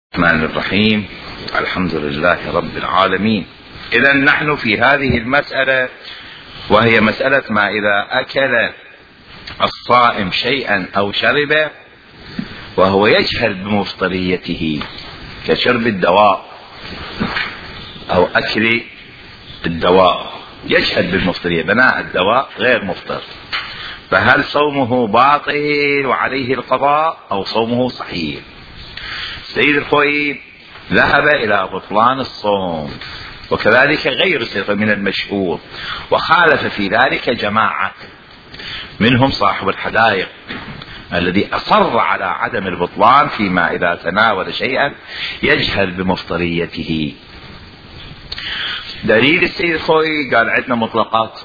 الرحمن الرحيم. الحمد لله رب العالمين. إذا نحن في هذه المسألة، وهي مسألة ما إذا أكل الصائم شيئا أو شرب وهو يجهل بمفطريته، كشرب الدواء أو أكل الدواء، يجهل بالمفطرية، بناء الدواء غير مفطر، فهل صومه باطل وعليه القضاء أو صومه صحيح؟ سيد الخوئي ذهب إلى بطلان الصوم، وكذلك غير سيد من المشهور، وخالف في ذلك جماعة منهم صاحب الحدائق الذي أصر على عدم البطلان فيما إذا تناول شيئا يجهل بمفطريته. دليل السيد الخوئي قال عندنا مطلقات،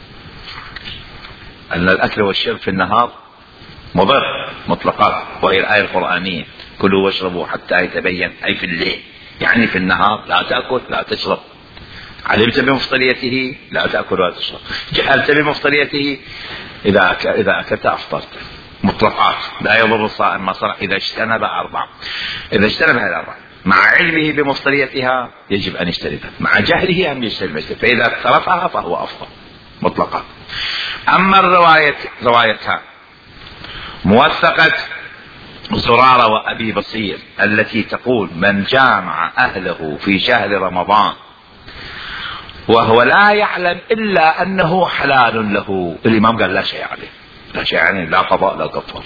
أن الأكل والشرب في النهار مضر، مطلقات، وهي الآية القرآنية: كلوا واشربوا حتى يتبين، أي في الليل، يعني في النهار لا تأكل لا تشرب. علمت بمفطريته لا تأكل ولا تشرب، جهلت بمفطريته إذا أكلت أفطرت. مطلقات لا يضر الصائم ما صنع إذا اجتنب أربعة، إذا اجتنب هذه الأربعة مع علمه بمفطريتها يجب أن يجتنبها، مع جهله أن يجتنبها، فإذا اقترفها فهو أفضل. مطلقات. أما روايتها موثقة زرارة وأبي بصير التي تقول: من جامع أهله في شهر رمضان وهو لا يعلم إلا أنه حلال له، الإمام قال لا شيء عليه، لا شيء عليه، لا قضاء لا كفار.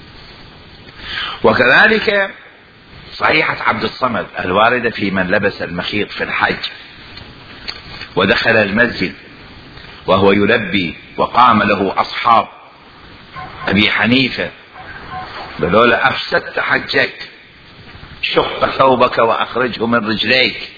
وكذلك صحيحة عبد الصمد الواردة في من لبس المخيط في الحج ودخل المسجد وهو يلبي وقام له أصحاب أبي حنيفة بلولا أفسدت حجك، شق ثوبك وأخرجه من رجليك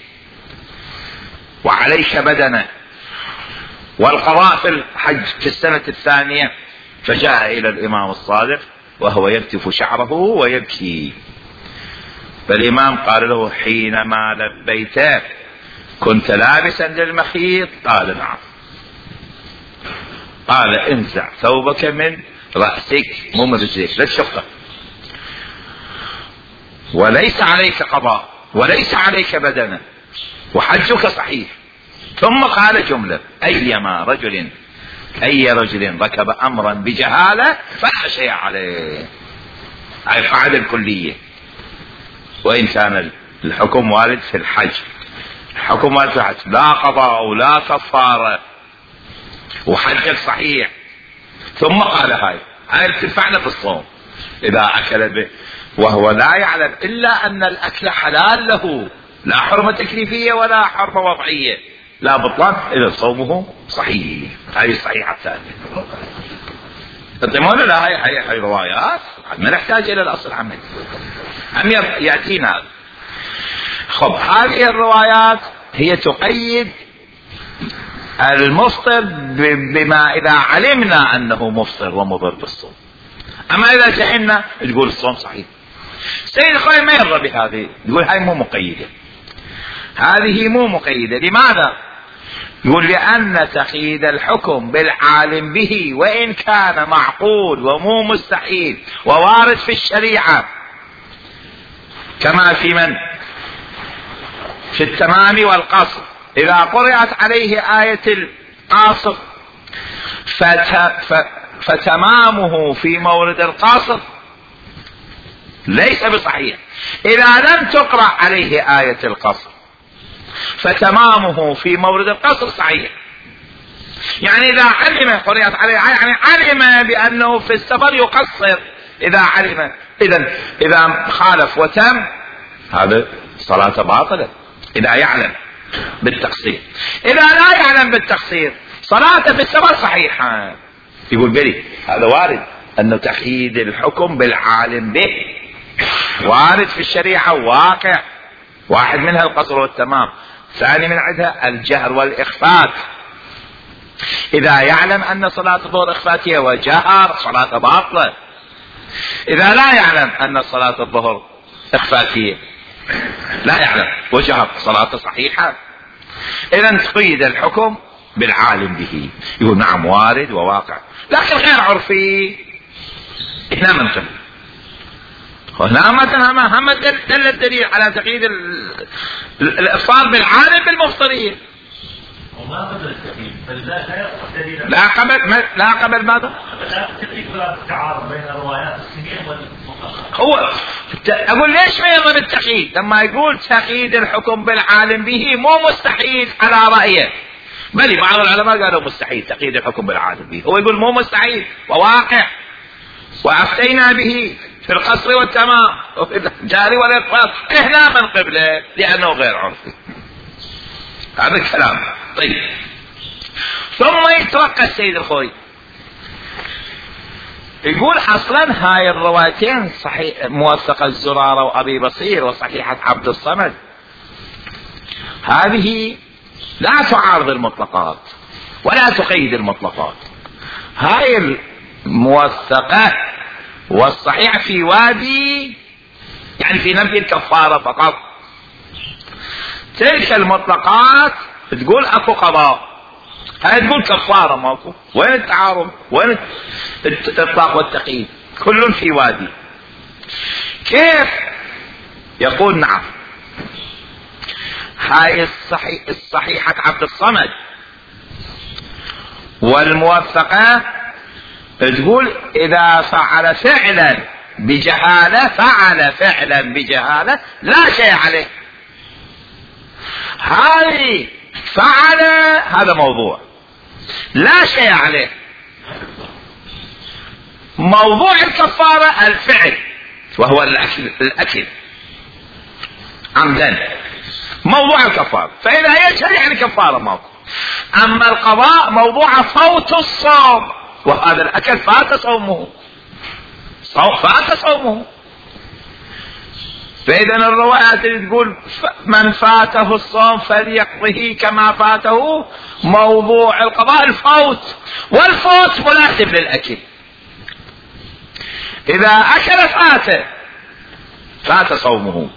وعليك بدنه، والقضاء في الحج في السنة الثانية. فجاء إلى الإمام الصادق وهو يكتف شعره ويبكي، فالإمام قال له: حينما لبيت كنت لابسا للمخيط؟ قال: نعم. قال: انزع ثوبك من رأسك مو من رجليك، لا تشقه، وليس عليك قضاء وليس عليك بدنه وحجك صحيح. ثم قال جملة: أي رجل ركب أمرا بجهالة فلا شيء عليه، هاي القاعدة الكلية. وإن كان الحكم وارد في الحج، الحكم وارد في الحج، لا قضاء ولا كفارة وحجك صحيح. ثم قال هاي ارتفعنا في الصوم: إذا أكل به وهو لا يعلم إلا أن الأكل حلال له، لا حرمة تكليفية ولا حرمة وضعية، لا بطلان، إذا صومه صحيح. هذه الصحيحة الثانية. تطمئن لا هاي روايات، ما نحتاج إلى الأصل عمل عم يأتينا. خب، هذه الروايات هي تقيد المفطر بما إذا علمنا أنه مفطر ومضر بالصوم. أما إذا جهلنا تقول الصوم صحيح. سيد الخوئي ما يرضى بهذه، يقول هاي مو مقيدة، هذه مو مقيدة. لماذا؟ يقول: لأن تقييد الحكم بالعالم به وإن كان معقول ومو مستحيل ووارد في الشريعة، كما في التمام والقصر، إذا قرأت عليه آية القاصر فتمامه في مورد القاصر ليس بصحيح. إذا لم تقرأ عليه آية القصر فتمامه في مورد القصر صحيح. يعني إذا علم قرأت عليه، يعني علم بأنه في السفر يقصر، إذا علم، إذا خالف وتم، هذا صلاة باطلة إذا يعلم بالتقصير. إذا لا يعلم بالتقصير صلاته في السفر صحيحة. يقول بلي هذا وارد، أنه تقييد الحكم بالعالم به وارد في الشريعة واقع. واحد منها القصر والتمام، ثاني من عندها الجهر والإخفات. إذا يعلم أن صلاة الظهر إخفاتية وجهر صلاة باطلة، إذا لا يعلم أن صلاة الظهر إخفاتية لا يعلم وجهر صلاة صحيحة. إذا تقيد الحكم بالعالم به. يقول نعم وارد وواقع، لكن غير عرفي هنا منتهي. هنا مثلا هم دل الدليل على تقييد الإفطار بالعالم بالمفطرين. وما قبل التقييد، فلذلك لا يصح دليل. لا قبل ماذا؟ لا تقييد ولا تعارض بين روايات السنين والمطلقات. هو أقول ليش ما يضرب التقييد؟ لما يقول تقييد الحكم بالعالم به مو مستحيل على رأيه، بل بعض العلماء قالوا مستحيل تقييد الحكم بالعالم به، هو يقول مو مستحيل وواقع، وأفتينا به في القصر والتمام وفي الجاري والإطلاق إهنا من قبله لأنه غير عرفي. هذا الكلام. طيب، ثم يتوقع السيد الخوي يقول أصلا هاي الروايتين صحيح موثقة الزرارة وأبي بصير وصحيحة عبد الصمد، هذه لا تعارض المطلقات ولا تقيد المطلقات. هاي الموثقة والصحيح في وادي يعني في نفي الكفارة فقط. تلك المطلقات تقول اكو قضاء، هاي تقول كفارة ماكو. وين التعارض؟ وين الإطلاق والتقييد؟ كل في وادي. كيف؟ يقول نعم، هاي الصحيحة عبد الصمد والموثقة تقول إذا فعل فعلا بجهالة لا شيء عليه. هذه فعل هذا موضوع لا شيء عليه. موضوع الكفارة الفعل وهو الأكل عمدا، موضوع الكفارة، فإذا يجهل يعني كفارة ماكو. أما القضاء موضوع فوت الصوم، وهذا الأكل فات صومه. فإذا الروايات اللي تقول من فاته الصوم فليقضه كما فاته، موضوع القضاء الفوت، والفوت ملازم للأكل. إذا أكل فات صومه.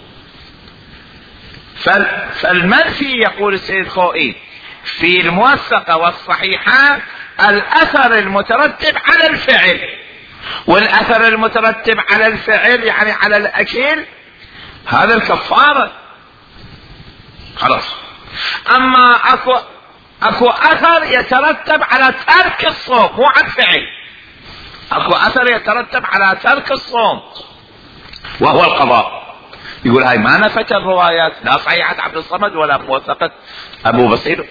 فالمنفي يقول السيد خوئي في الموثقة والصحيحة الأثر المترتب على الفعل، والأثر المترتب على الفعل يعني على الأكل هذا الكفارة خلاص. أما أكو أثر يترتب على ترك الصوم مو على الفعل، أكو أثر يترتب على ترك الصوم وهو القضاء. يقول هاي ما نفت الروايات، لا صحيحة عبد الصمد ولا موثقة أبو بصير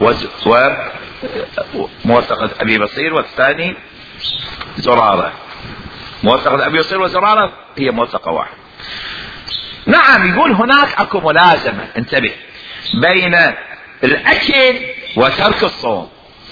وموثقة أبي بصير، والثاني زرارة. موثقة أبي بصير وزرارة هي موثقة واحد. نعم، يقول هناك أكو ملازمة، انتبه، بين الأكل وترك الصوم،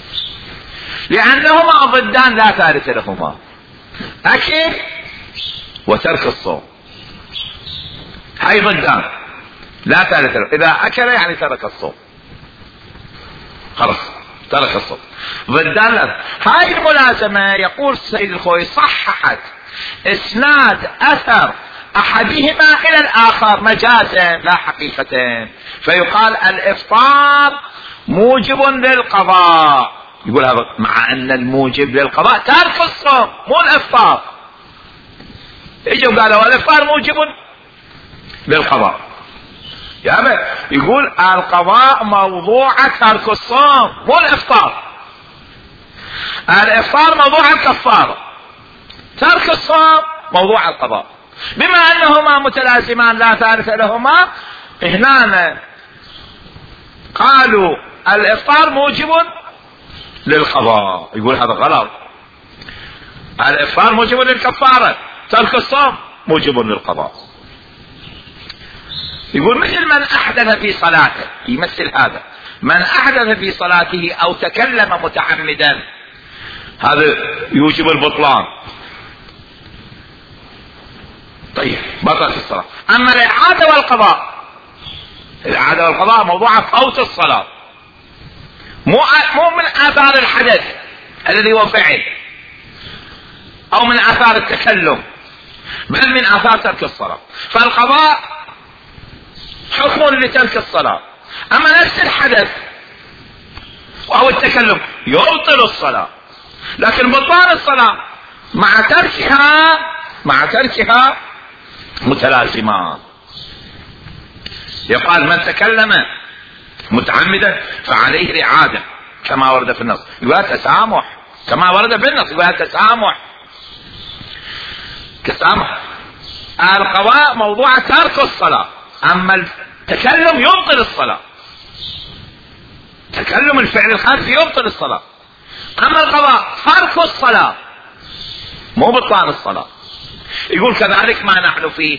لأنهما ضدان لا ثالث لهما، أكل وترك الصوم، هاي ضدان لا ثالث له. إذا أكل يعني ترك الصوم، خلاص ترك الصوم، ضدان لا. هاي الملازمة يقول السيد الخوي صححت إسناد أثر أحدهما إلى الآخر مجازا لا حقيقة، فيقال الإفطار موجب للقضاء. يقول هذا مع أن الموجب للقضاء ترك الصوم مو الإفطار. يجوا قالوا الإفطار موجب للقضاء، يقول القضاء موضوع ترك الصوم مو الإفطار. الإفطار موضوع الكفارة، ترك الصوم موضوع القضاء. بما أنهما متلازمان لا ثالث لهما، هنا قالوا الإفطار موجب للقضاء. يقول هذا غلط، الإفطار موجب للكفارة، ترك الصوم موجب للقضاء. يقول مثل من أحدث في صلاته، يمثل هذا من أحدث في صلاته أو تكلم متعمدا، هذا يوجب البطلان. طيب بطلت الصلاة. أما الإعادة والقضاء موضوع فوت الصلاة، مو من آثار الحدث الذي هو فعل أو من آثار التكلم، بل من آثار ترك الصلاة. فالقضاء حكم لترك الصلاة، أما نفس الحدث وهو التكلم يبطل الصلاة، لكن بطلان الصلاة مع تركها متلازمان. يقال من تكلم متعمدا فعليه الإعادة كما ورد في النص، يقول تسامح كما ورد في النص، يقول تسامح. القضاء موضوع ترك الصلاة، أما التكلم يبطل الصلاة، تكلم الفعل الخارجي يبطل الصلاة، أما القضاء ترك الصلاة مو بطلان الصلاة. يقول كذلك ما نحن فيه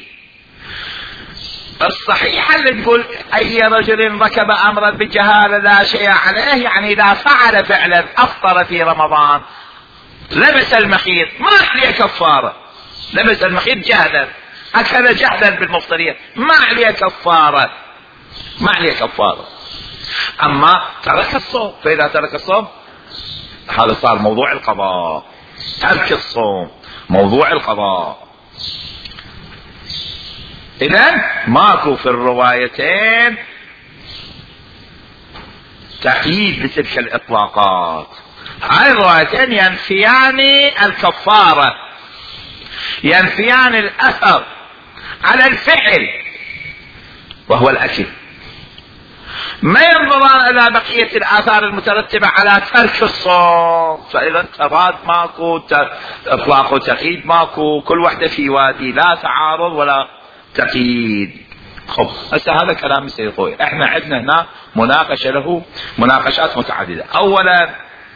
الصحيحة اللي تقول أي رجل ركب أمرا بجهالة لا شيء عليه، يعني إذا فعل فعلا أفطر في رمضان لبس المخيط ما عليه كفارة، لبس المخيط جهلا، أكل جهلا بالمفطرية ما عليه كفارة، ما عليه كفارة. أما ترك الصوم، فإذا ترك الصوم هذا صار موضوع القضاء، ترك الصوم موضوع القضاء. إذن ماكو في الروايتين تأييد لتلك الإطلاقات. هاي الروايتين ينفيان الكفارة، ينفيان الأثر على الفعل وهو الأكل، ما ينظران إلى بقية الآثار المترتبة على ترك الصوم. فإذا انتفاد ماكو، إطلاق وتقييد ماكو، كل وحدة في وادي، لا تعارض ولا تقييد. خب هسه هذا كلام السيد الخوئي. احنا عندنا هنا مناقشة له مناقشات متعددة. اولا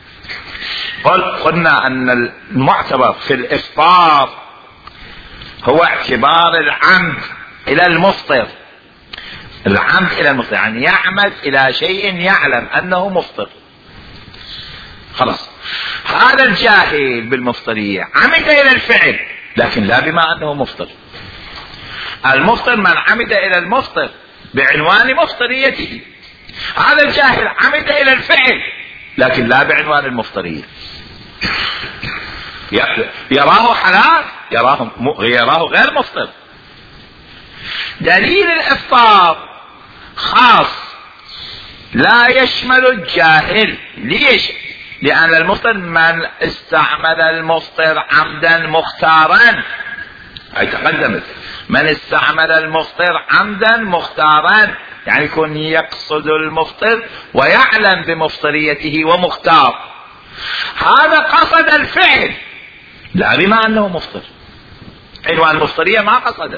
قلنا ان المعتبر في الافطار هو اعتبار العمد الى المفطر، العمد الى المفطر يعني يعمد الى شيء يعلم انه مفطر. خلاص هذا الجاهل بالمفطرية عمد الى الفعل لكن لا بما انه مفطر. المفطر من عمد الى المفطر بعنوان مفطريته، هذا الجاهل عمد الى الفعل لكن لا بعنوان المفطرية. يراه حلال، يراه غير مفطر. دليل الافطار خاص لا يشمل الجاهل. ليش؟ لان المفطر من استعمل المفطر عمدا مختارا، هي تقدمت، من استعمل المفطر عمدا مختارا يعني يكون يقصد المفطر ويعلم بمفطريته ومختار، هذا قصد الفعل لا بما انه مفطر، عنوان المفطرية ما قصده.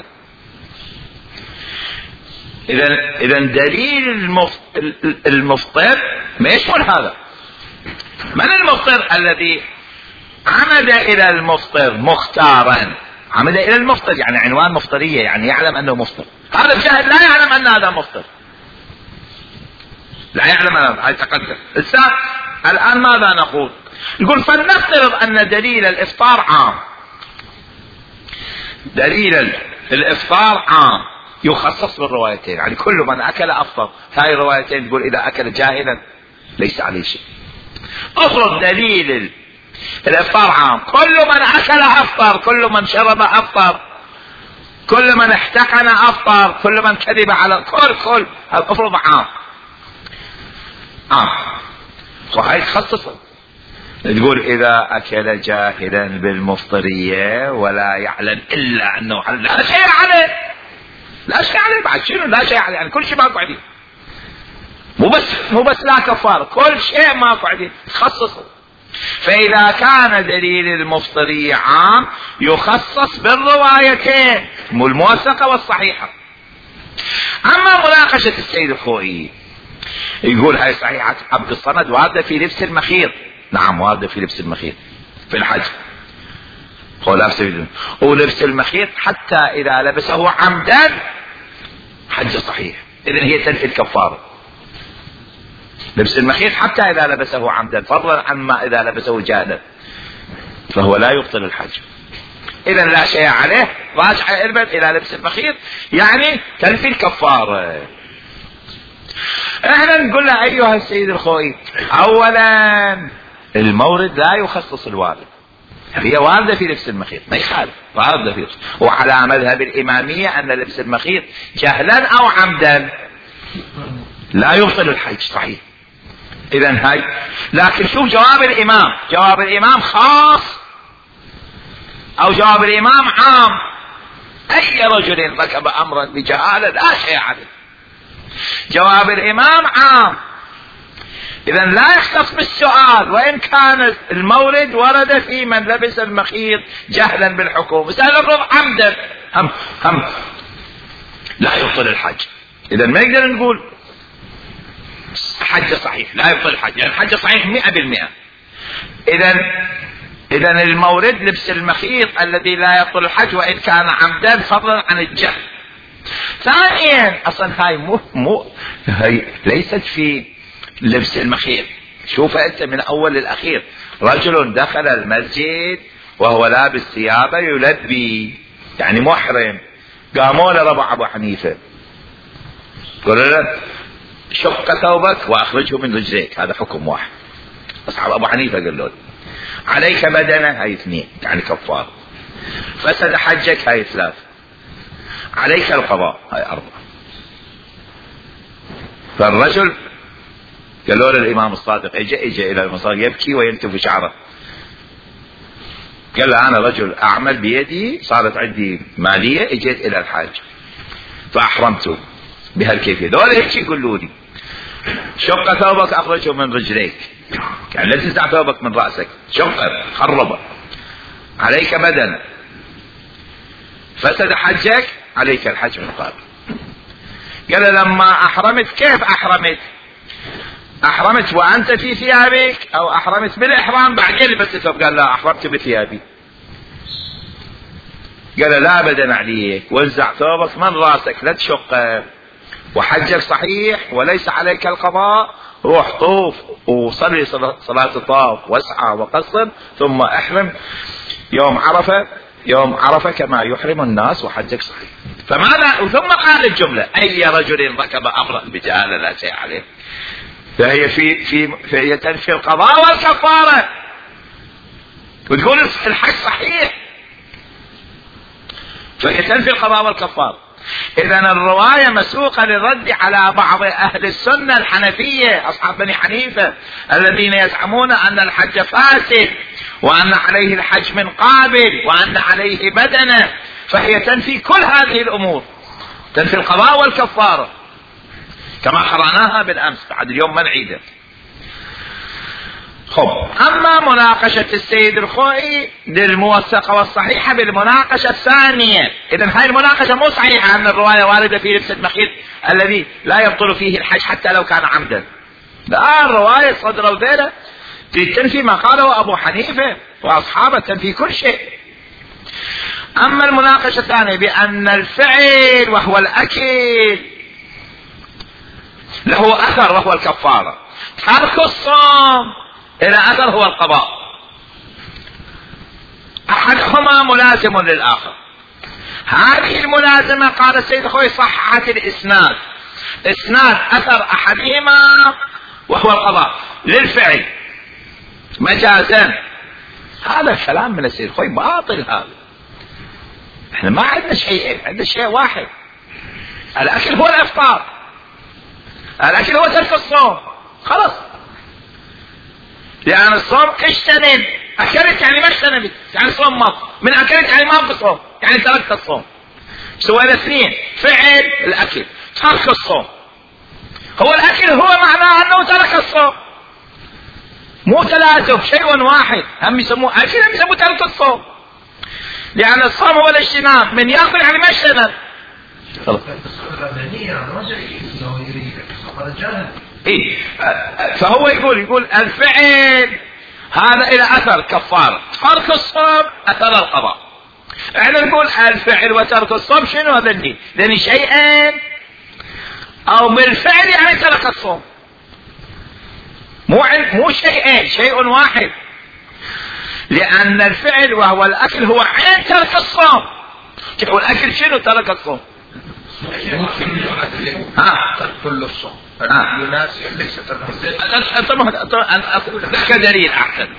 اذا دليل المفطر ما يشمل هذا. من المفطر؟ الذي عمد الى المفطر مختارا، عمد الى المفطر يعني عنوان مفطرية يعني يعلم انه مفطر. هذا الجاهل لا يعلم ان هذا مفطر، لا يعلم ان هذا تقدم. الان ماذا نقول؟ نقول فلنفترض ان دليل الافطار عام، دليل الافطار عام يخصص بالروايتين، يعني كل من اكل افطر. هاي الروايتين تقول اذا اكل جاهلا ليس عليه شيء. افرض دليل الافطار عام، كل من اكل افطر، كل من شرب افطر، كل من احتقن افطر، كل من كذب على كل افرض عام. وهي تخصصه، تقول اذا اكل جاهلا بالمفطرية ولا يعلم الا انه لا شيء عليه، لا شيء عليه بعد شنو لا شيء عليه، يعني كل شيء ماكو عليه، مو بس لا كفار، كل شيء ماكو عليه تخصصه. فإذا كان دليل المفطرية عام يخصص بالروايتين الموثقة والصحيحة. أما مناقشة السيد الخوئي يقول هاي صحيحة عبد الصمد واردة في لبس المخيط. نعم واردة في لبس المخيط في الحج، ولبس المخيط حتى إذا لبسه عمدا حج صحيح، إذن هي تنفي الكفارة. لبس المخيط حتى إذا لبسه عمدا، فضلا عما إذا لبسه جاهلا فهو لا يبطل الحج. إذا لا شيء عليه، راجع إربد إلى لبس المخيط يعني تنفي الكفارة. احنا نقول له أيها السيد الخوئي، أولا المورد لا يخصص الوارد، هي واردة في لبس المخيط ما يخالف، واردة في لبس. وعلى مذهب الإمامية أن لبس المخيط جهلا أو عمدا لا يبطل الحج صحيح. إذن هاي، لكن شوف جواب الإمام، جواب الإمام خاص أو جواب الإمام عام. أي رجل ركب أمرا بجهالة لا شيء عليه. جواب الإمام عام، إذا لا يختص بالسؤال وإن كان المورد ورد في من لبس المخيط جهلا بالحكم، بس نفرض عمدا هم لا يبطل الحج. إذا ما نقدر نقول حج صحيح لا يبطل الحج، يعني الحج صحيح 100%. إذا المورد لبس المخيط الذي لا يبطل الحج وإن كان عمدا فضلا عن الجهل. ثانيا أصلا هاي ليست في لبس المخيط. شوف أنت من أول للأخير، رجل دخل المسجد وهو لابس ثيابه يلبي يعني محرم، قاموا له أبو حنيفة قالوا له شق ثوبك وأخرجه من رجليك، هذا حكم واحد. أصحاب أبو حنيفة قال له عليك بدنة، هاي 2 يعني كفار. فسد حجك، هاي 3. عليك القضاء، هاي 4. فالرجل قالوا له الإمام الصادق اجى إلى المصلى يبكي وينتف شعره، قال له أنا رجل أعمل بيدي، صارت عندي مالية، اجيت إلى الحاج فأحرمته بهالكيفية. دول هيك يقولوا لي شق ثوبك أخرجه من رجليك، يعني لا تنزع ثوبك من رأسك، شقه خربه. عليك بدنة، فسد حجك، عليك الحج من قبل. قال لما أحرمت، كيف أحرمت وأنت في ثيابك أو أحرمت بالإحرام بعدين لبست ثوب؟ قال لا، أحرمت بثيابي. قال لا بدن عليك، وزع ثوبك من رأسك لا تشقه، وحجك صحيح وليس عليك القضاء. روح طوف وصلي صلاة الطواف واسعى وقصر، ثم احرم يوم عرفة كما يحرم الناس، وحجك صحيح. فماذا؟ ثم قال الجملة أي رجل ركب أمرا بجهالة لا شيء عليه، فهي فهي تنفي القضاء والكفارة، وتقول الحج صحيح، فهي تنفي القضاء والكفارة. إذن الرواية مسوقة للرد على بعض أهل السنة الحنفية أصحاب بني حنيفة الذين يزعمون أن الحج فاسد، وأن عليه الحج من قابل، وأن عليه بدنة، فهي تنفي كل هذه الأمور، تنفي القضاء والكفارة كما قرأناها بالأمس، بعد اليوم ما نعيده. أما مناقشة السيد الخوئي للموثقة والصحيحة بالمناقشة الثانية، إذن هاي المناقشة مو صحيحة أن الرواية واردة في لبس المخيط الذي لا يبطل فيه الحج حتى لو كان عمدا. لا، الرواية صدروا ذيلا تنفي ما قاله أبو حنيفة وأصحابه، تنفي كل شيء. أما المناقشة الثانية بأن الفعل وهو الأكل له أثر وهو الكفارة، ترك الصوم إلى أثر هو القضاء، أحدهما ملازم للآخر. هذه الملازمة قال السيد الخوئي صحت الإسناد، إسناد أثر أحدهما وهو القضاء للفعل مجازا. هذا الكلام من السيد الخوئي باطل. هذا احنا ما عندنا شيء، عندنا شيء واحد، الأكل هو الإفطار، الأكل هو ترك الصوم، خلاص. لأن الصوم اجتنب، أكلت يعني ما اجتنبت، يعني صوم مط، من أكلت يعني ما بصوم، يعني تركت الصوم. سوينا 2، فعل الأكل، ترك الصوم. هو الأكل هو معناه أنه ترك الصوم، مو تلازم، شيء واحد. هم يسموه أكل، هم يسموه ترك الصوم، لأن الصوم هو الاجتناب، من يأكل يعني ما اجتنب. إيه؟ فهو يقول الفعل هذا إلى أثر كفارة، ترك الصوم أثر القضاء. احنا نقول الفعل وترك الصوم شنو هذا؟ لأن شيئين، أو بالفعل يعني ترك الصوم، مو شيئين، شيء واحد. لأن الفعل وهو الأكل هو عين ترك الصوم. هو الأكل شنو؟ ترك الصوم. كل الصوم يناسب ليس كدليل.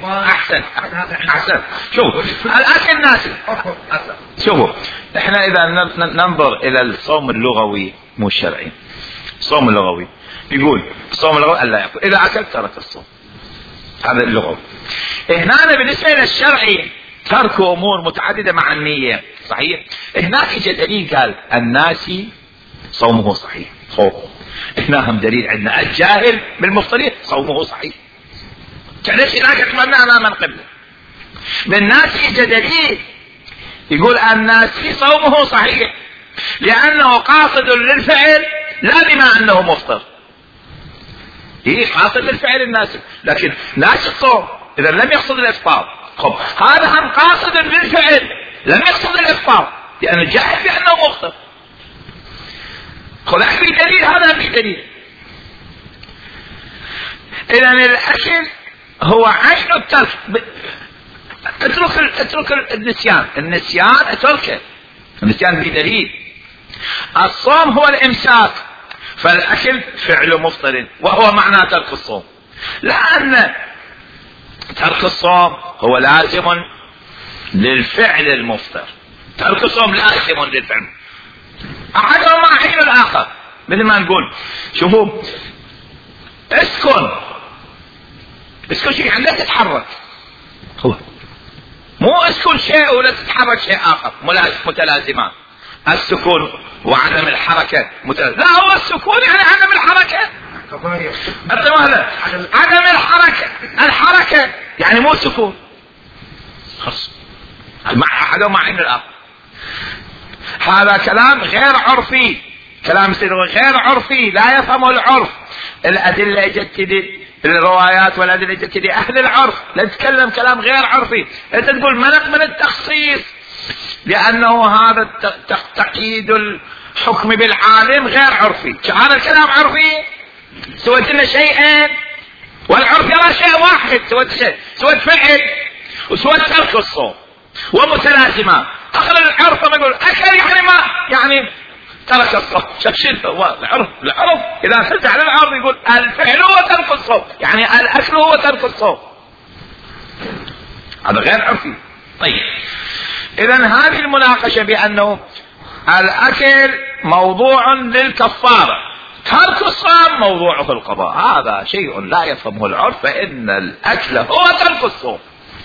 أحسن. شوف الأكل ناسب. شوفوا احنا إذا ننظر إلى الصوم اللغوي مو الشرعي، الصوم اللغوي يقول الصوم اللغوي ألا يأكل، إذا أكل ترك الصوم، هذا اللغوي. هنا بالنسبة إلى الشرعي ترك أمور متعددة مع النية. صحيح. هناك اجى دليل قال الناسي صومه صحيح. هنا هم دليل عندنا الجاهل بالمفطرين صومه صحيح. ليش هناك اتمنى امام القبله؟ بالناس اجى دليل يقول الناسي صومه صحيح لانه قاصد للفعل لا بما انه مفطر. قاصد للفعل الناسي، لكن ناسي الصوم اذا لم يقصد الافطار. هذا هم قاصد للفعل لم يقصد الافطار لان الجاهل بانه مفطر. خذ في دليل، هذا في دليل. اذا الاكل هو عين الترك. اترك النسيان اتركه. النسيان في دليل. الصوم هو الامساك، فالاكل فعل مفطر وهو معنى ترك الصوم، لان ترك الصوم هو لازم للفعل المفطر. ترك الصوم لازم للفعل، احدهما عين الاخر. مثل ما نقول شوفوا اسكن شيء يعني لا تتحرك، هو مو اسكن شيء ولا تتحرك شيء اخر متلازمان. السكون وعدم الحركة لا، هو السكون يعني عدم الحركة. عدم الحركة يعني مو سكون. خلاص مع احدهما عين الاخر. هذا كلام غير عرفي، كلام غير عرفي لا يفهمه العرف. الأدلة جت الروايات والأدلة جت أهل العرف. لا تتكلم كلام غير عرفي. أنت تقول منق من التخصيص لأنه هذا تقييد الحكم بالعالم غير عرفي. هذا الكلام عرفي. سويت لنا شيئين والعرف يرى شيء واحد. سويت فعل وسويت ترك الصوم ومتلازمة. أخر العرف ما يقول أكل يعني ما يعني ترك الصوم. شفشلت العرف إذا أخذت على العرف يقول الفعل هو ترك الصوم، يعني الأكل هو ترك الصوم. هذا غير عرفي. طيب إذا هذه المناقشة بأنه الأكل موضوع للكفارة، ترك الصوم موضوعه القضاء، هذا شيء لا يفهمه العرف. فإن الأكل هو ترك الصوم،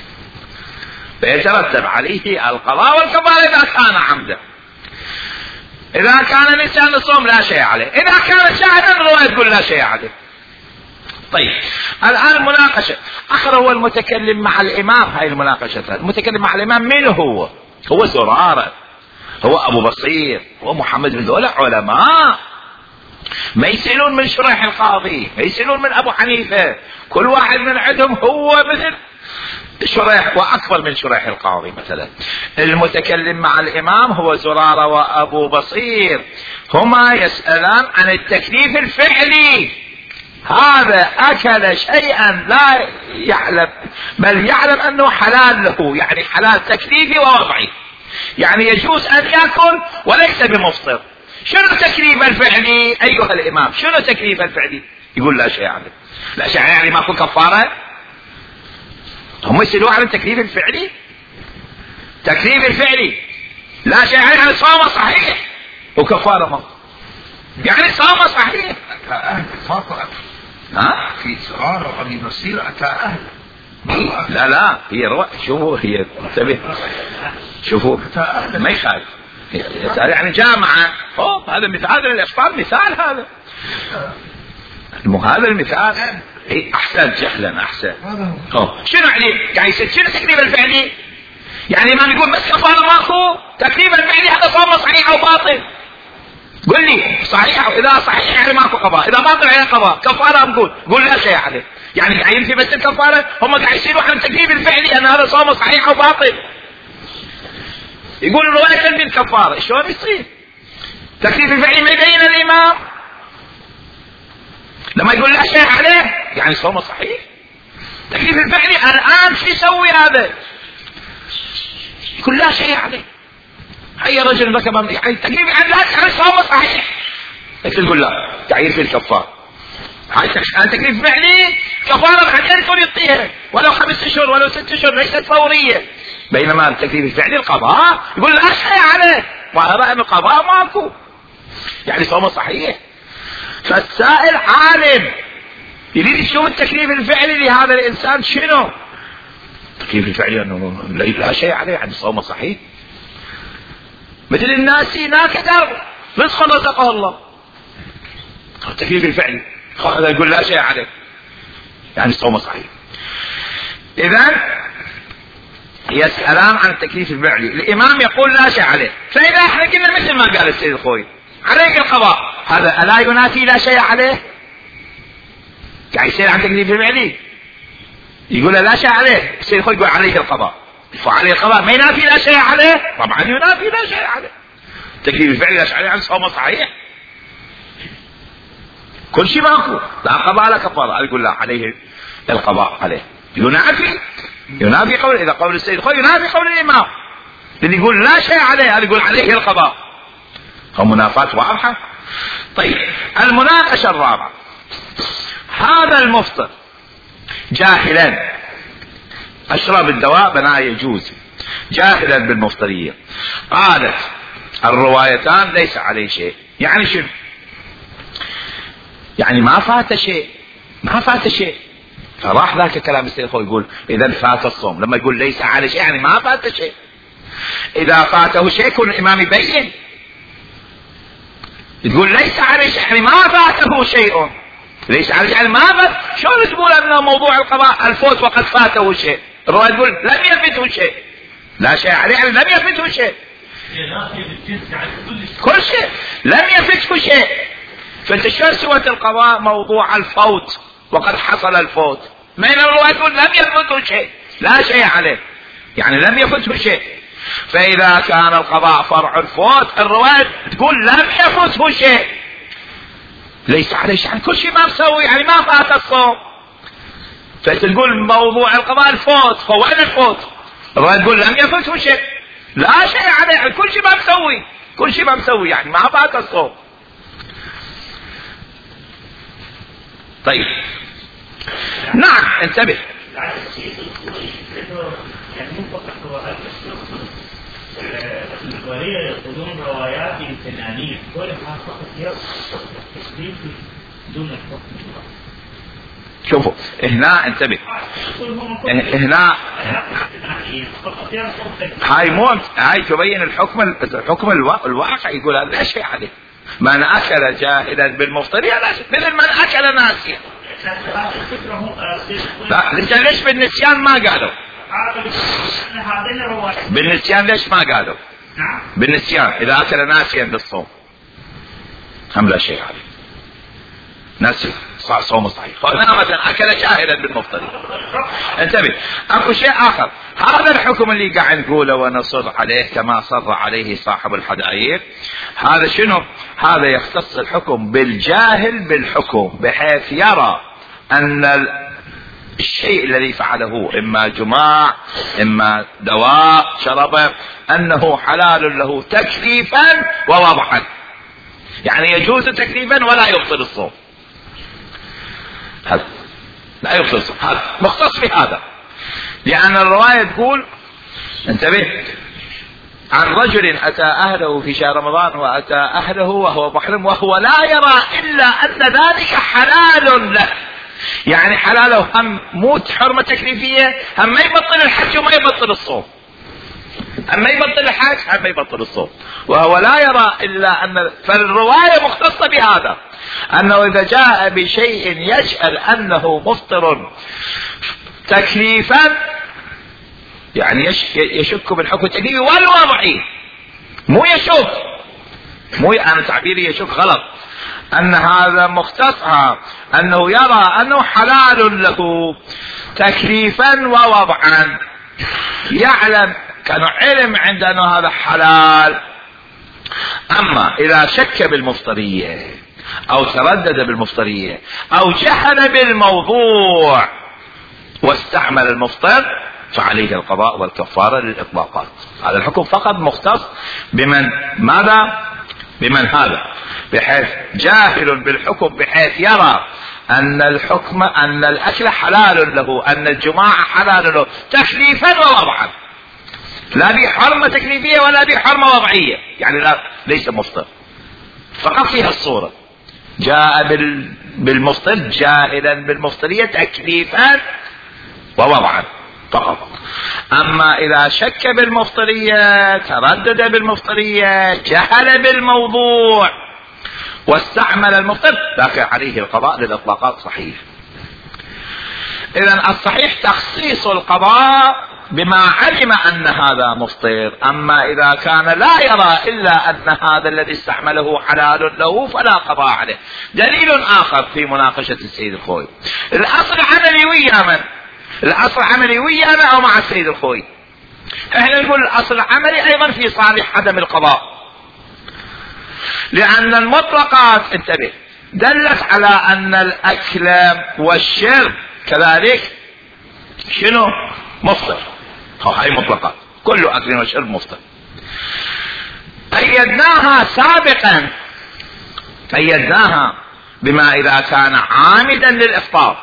فيترتب عليه القضاء والكفارة إذا كان عمدا. إذا كان نسيان الصوم لا شيء عليه، إذا كان شاهدا الرواية تقول لا شيء عليه. طيب الآن مناقشة آخر. هو المتكلم مع الإمام. هاي المناقشة المتكلم مع الإمام من هو؟ هو زرارة، هو أبو بصير، هو محمد بن دولة، علماء ما يسألون من شريح القاضي، ما يسألون من أبو حنيفة. كل واحد من عندهم هو مثل شريح وأكبر من شريح القاضي مثلا. المتكلم مع الإمام هو زرارة وأبو بصير، هما يسألان عن التكليف الفعلي. هذا أكل شيئا لا يعلم، بل يعلم أنه حلال له، يعني حلال تكليفي ووضعي، يعني يجوز أن يأكل وليس بمفطر. شنو التكليف الفعلي أيها الإمام؟ شنو التكليف الفعلي؟ يقول لا شيء عليه. لا شيء يعني ما في كفارة. هم يسألوا عن التكليف الفعلي. تكليف الفعلي لا شيء يعني صوم صحيح وكفارة ما، يعني صوم صحيح. في سؤال أبي بصير أتى أهل. لا هي شوفوا، هي انتبه شوفوا ما يخالف يعني جامعة. هذا مثال للإفطار، مثال هذا هذا المثال. أحسن جهلا أحسن. شنو يعني شنو التكليف الفعلي؟ يعني ما نقول بس كفارة ماكو. تكليف الفعلي هذا صوم صحيح أو باطل؟ قل لي صحيح، إذا صحيح يعني ماكو قضاء، إذا باطل يعني قضاء. كفارة نقول قول لا شيء عليه، يعني قاعد ينفي بس الكفارة. هم قاعد يصيروا عن التكليف الفعلي أن هذا صوم صحيح أو باطل. يقول الرواية تنفي الكفارة، شلون يصير؟ تكليف الفعلي ما يبين الإمام لما يقول لا شيء عليه يعني صوم صحيح. تكليف الفعلي الآن شو يسوي هذا؟ يقول لا شيء عليه. أي رجل ركب يعني تكليف يعني لا صوم صحيح، لكن تقول لا تعيير في الكفار. هاي تكليف فعلي كفارة بعدين يكون يعطيها ولو 5 أشهر ولو 6 أشهر ليست فورية. بينما التكليف الفعلي القضاء يقول لا شيء عليه، وهذا القضاء ماكو، يعني صوم صحيح. فالسائل عالم يريد يشوف التكليف الفعلي لهذا الإنسان شنو. التكليف الفعلي أنه لا شيء عليه، يعني صوم صحيح. مثل الناس لا كدر رزق رزقه الله، التكليف الفعلي هذا يقول لا شيء عليه، يعني صوم صحيح. إذن يسألان عن التكليف الفعلي، الإمام يقول لا شيء عليه، فإذا احنا قلنا مثل ما قال السيد الخوي عليك القضاء، هذا ألا ينافي لا شيء عليه؟ يعني يصير عن تكليف الفعلي يقول لا شيء عليه، السيد الخوي يقول عليك القضاء، فعليه القضاء ما ينافي لا شيء عليه؟ طبعا ينافي لا شيء عليه. التكليف الفعلي لا شيء عليه عن صوم صحيح، كل شيء ماكو، لا قضاء لا كفارة، يقول لا عليه القضاء عليه، ينافي قول، إذا قول السيد الخوي ينافي قول الإمام اللي يقول لا شيء عليه، يقول عليه القضاء، هم منافاة واضحة. طيب المناقشة الرابعة، هذا المفطر جاهلا أشرب الدواء بلا يجوز، جاهلا بالمفطرية، قالت الروايتان ليس عليه شيء، يعني شنو؟ يعني ما فات شيء، فراح ذاك كلام السيد الخوي يقول إذا فات الصوم، لما يقول ليس عليه شيء يعني ما فات شيء، إذا فاته شيء يكون الإمام يبين، تقول ليس عليه شيء يعني ما فاته شيء، ليس عليه شيء يعني ما فات، شلون تقول أن موضوع القضاء الفوت وقد فاته شيء؟ الرواية تقول لم يفته شيء، لا شيء عليه يعني لم يفته شيء، كل شيء لم يفته شيء، فانت شو سوت القضاء موضوع الفوت وقد حصل الفوت، من الرواية تقول لم يفته شيء، لا شيء عليه يعني لم يفته شيء، فإذا كان القضاء فرع الفوت الرواية تقول لم يفته شيء، ليس عليه شيء يعني كل شيء ما مسوي، يعني ما فات الصوم، فتقول موضوع القضاء الفوت، فوين الفوت؟ الرواية تقول لم يفته شيء، لا شيء عليه يعني كل شيء ما مسوي يعني ما فات الصوم. طيب نعم انتبه، الولية يقولون روايات امتنانية كلها فقط التسليم دون الحكم. شوفوا هنا انتبه، هنا هاي تبين الحكم الواقع، يقول هذا لا شيء عليه، من أكل جاهلا بالمفطرية لا شيء، مثل من أكل ناسيا. لا ليش بالنسيان ما قالوا؟ بالنسيان ليش ما قالوا؟ بالنسيان إذا أكل ناسيا بالصوم هم لا شيء عليه، ناسي صوم صحيح، فهنا مثلا أكل جاهلا بالمفطرية. انتبه أكو شيء آخر، هذا الحكم اللي قاعد نقوله ونصر عليه كما صر عليه صاحب الحدائق، هذا شنو؟ هذا يختص الحكم بالجاهل بالحكم، بحيث يرى أن الشيء الذي فعله إما جماع إما دواء شربه أنه حلال له تكليفا ووضعا، يعني يجوز تكليفا ولا يبطل الصوم، هذا لا يبطل الصوم، هذا مختص بهذا، لأن الرواية تقول انتبه عن رجل أتى أهله في شهر رمضان وأتى أهله وهو محرم وهو لا يرى إلا أن ذلك حلال له، يعني حلاله هم موت حرمة تكليفية، هم ما يبطل الحج وما يبطل الصوم، أما يبطل الحج هم يبطل الصوم، وهو لا يرى إلا أن، فالرواية مختصة بهذا، أنه إذا جاء بشيء يجعل أنه مفطر تكليفا يعني يشك بالحكم التكليفي والوضعي، مو يشك، مو أنا تعبيري يشك غلط، أن هذا مختصها أنه يرى أنه حلال له تكليفا ووضعا، يعلم كان علم عند أنه هذا حلال. أما إذا شك بالمفطرية أو تردد بالمفطرية أو جهل بالموضوع واستعمل المفطر فعليه القضاء والكفارة للإطلاقات. هذا الحكم فقط مختص بمن ماذا؟ بمن هذا بحيث جاهل بالحكم، بحيث يرى أن الحكم أن الأكل حلال له، أن الجماع حلال له تكليفا ووضعا، لا بحرمة تكليفية ولا بحرمة وضعية، يعني لا ليس مفطر، فقط فيها الصورة جاء بالمفطر جاهلا بالمفطرية تكليفا ووضعا، فقط. أما إذا شك بالمفطرية، تردد بالمفطرية، جهل بالموضوع واستعمل المفطر، لكن عليه القضاء للإطلاقات صحيح. إذن الصحيح تخصيص القضاء بما علم أن هذا مفطر. أما إذا كان لا يرى إلا أن هذا الذي استعمله حلال له فلا قضاء عليه. دليل آخر في مناقشة السيد الخوئي، الأصل عملي ويا من؟ الأصل عملي ويانا أو مع السيد الخوئي؟ احنا نقول الأصل عملي أيضا في صالح عدم القضاء، لأن المطلقات انتبه دلت على أن الأكل والشرب كذلك شنو؟ مفطر. هاي مطلقات، كل أكل وشرب مفطر. قيدناها سابقا، قيدناها بما إذا كان عامدا للإفطار،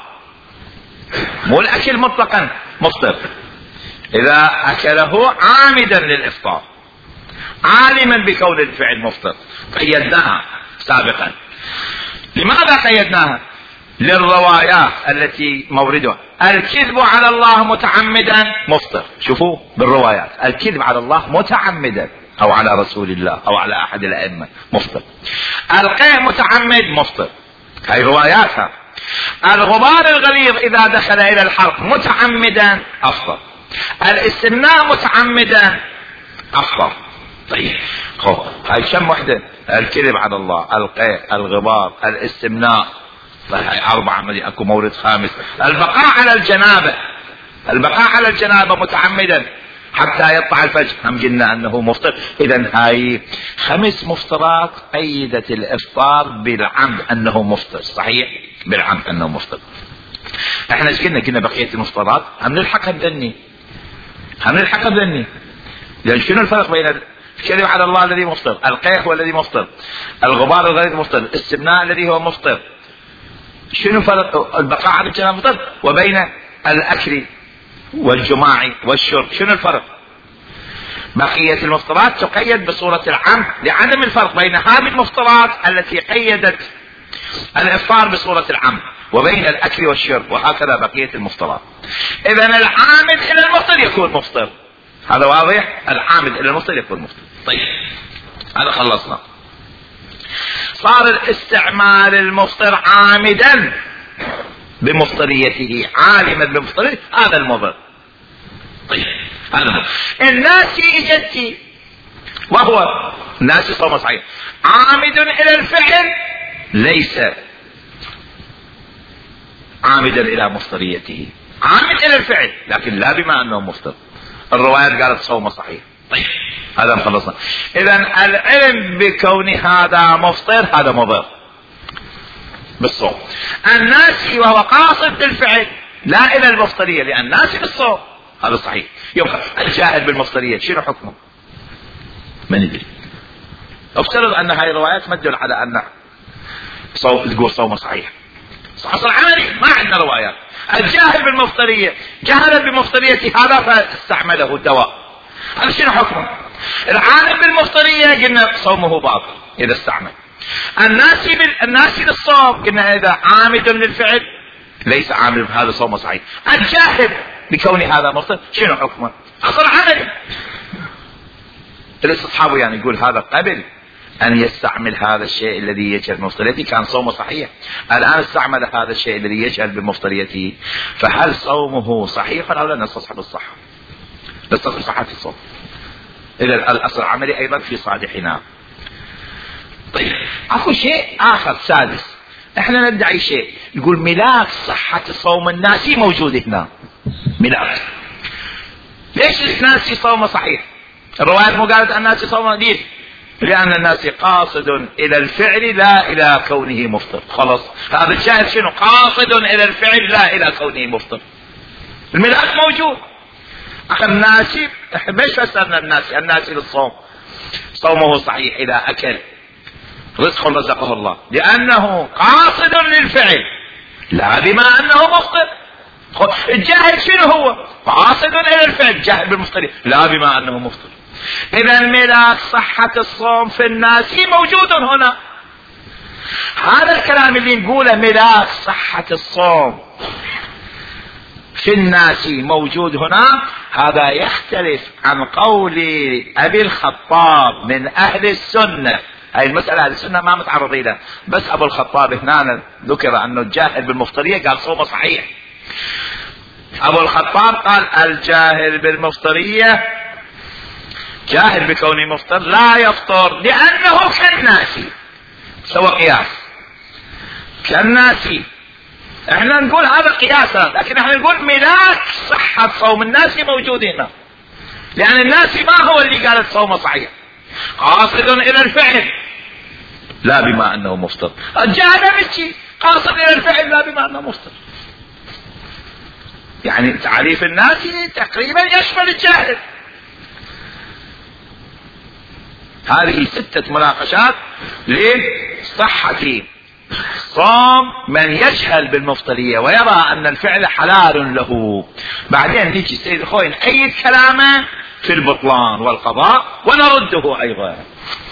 مو الأكل مطلقا مفطر، إذا أكله عامدا للإفطار عالما بكون الفعل مفطر. قيدناها سابقا. لماذا قيدناها؟ للروايات التي موردها الكذب على الله متعمدا مفطر. شوفوا بالروايات الكذب على الله متعمدا أو على رسول الله أو على أحد الأئمة مفطر. القيء متعمد مفطر، هاي رواياتها. الغبار الغليظ إذا دخل إلى الحلق متعمدا أفطر. الاستمناء متعمدا أفطر. طيب هاي كم وحدة؟ الكذب على الله، القيء، الغبار، الاستمناء، هاي 4. اكو مورد خامس، البقاء على الجنابة. البقاء على الجنابة متعمدا حتى يطلع الفجر، هم قلنا انه مفطر. اذا هاي 5 مفطرات قيدت الافطار بالعمد انه مفطر، صحيح بالعمد انه مفطر. احنا ايش قلنا بقية المفطرات هم نلحقها بذني، هم نلحقها بذني. لان شنو الفرق بين الكذب على الله الذي مفطر، القيء هو الذي مفطر، الغبار الذي مفطر، الاستمناء الذي هو مفطر. شنو فرق البقاء على الجنابة مفطر وبين الأكل والجماع والشرب؟ شنو الفرق؟ بقية المفطرات تقيد بصورة العام لعدم الفرق بين هذه المفطرات التي قيدت الإفطار بصورة العام وبين الأكل والشرب، وهكذا بقية المفطرات. إذن العامد إلى المفطر يكون مفطر، هذا واضح؟ العامد إلى المفطر يكون مفطر. طيب هذا خلصنا. صار الاستعمال المفطر عامدا بمفطريته، عالما بمفطريته، هذا المضر. طيب هذا الناسي اجتي، وهو الناسي صوم صحيح عامد الى الفعل ليس عامدا الى مفطريته، عامد الى الفعل لكن لا بما انه مفطر. الروايات قالت صوم صحيح. طيب هذا خلصنا. اذا العلم بكون هذا مفطر هذا مضر بالصوم. الناسي وهو قاصد بالفعل لا الى المفطرية، لان الناسي بالصوم هذا صحيح. يبقى الجاهل بالمفطرية شنو حكمه؟ ما ندري. افترض ان هاي الروايات ما تدل على ان صوم تقول صوم صحيح، اصل عملي ما عندنا روايات. الجاهل بالمفطرية جهل بمفطرية هذا فاستعمله الدواء، هذا شنو حكمه؟ العالم بالمفطرية قلنا صومه باطل اذا استعمل. الناسي للصوم قلنا اذا عامد للفعل ليس عامل، هذا صومه صحيح. الجاهل بكون هذا مفطر شنو حكمه؟ اصل عملي. الاستصحاب يعني يقول هذا قبل ان يستعمل هذا الشيء الذي يجهل بمفطريته كان صومه صحيح، الان استعمل هذا الشيء الذي يجهل بمفطريته، فهل صومه صحيح او لا؟ نستصحب الصحة، نستصحب صحة الصوم. اذا الاصل العملي ايضا في صالحنا. طيب اكو شيء اخر سادس، احنا ندعي شيء يقول ملاك صحة صوم الناسي موجود هنا. ملاك ليش الناسي صومه صحيح؟ الروايات مو قالت الناسي صومه ليش؟ لأن الناس قاصد إلى الفعل لا إلى كونه مفطر. خلاص هذا الشاهد شنو؟ قاصد إلى الفعل لا إلى كونه مفطر. الملاك موجود. الناسي مش فسرنا الناسي للصوم صومه صحيح إذا أكل رزق رزقه الله لأنه قاصد للفعل لا بما أنه مفطر. الجاهل شنو هو؟ قاصد إلى الفعل، جاهل بالمفطر لا بما أنه مفطر. إذا ملاك صحة الصوم في الناس موجود هنا. هذا الكلام اللي نقوله ملاك صحة الصوم في الناس موجود هنا، هذا يختلف عن قول أبي الخطاب من أهل السنة. هاي المسألة أهل السنة ما متعرضين لها، بس أبو الخطاب هنا ذكر أنه الجاهل بالمفطرية قال صومه صحيح. أبو الخطاب قال الجاهل بالمفطرية جاهل بكونه مفطر لا يفطر لأنه كالناس. سوى قياس كالناس، احنا نقول هذا قياسا، لكن احنا نقول ملاك صحة صوم الناس موجودين، لأن الناس ما هو اللي قال الصوم صحيح، قاصد إلى الفعل لا بما أنه مفطر. الجاهل مشي قاصد إلى الفعل لا بما أنه مفطر. يعني تعريف الناس تقريبا يشمل الجاهل. هذه 6 مناقشات لصحة صوم من يجهل بالمفطرية ويرى أن الفعل حلال له. بعدين نيجي سيد الخوي نأيد كلامه في البطلان والقضاء ونرده أيضا.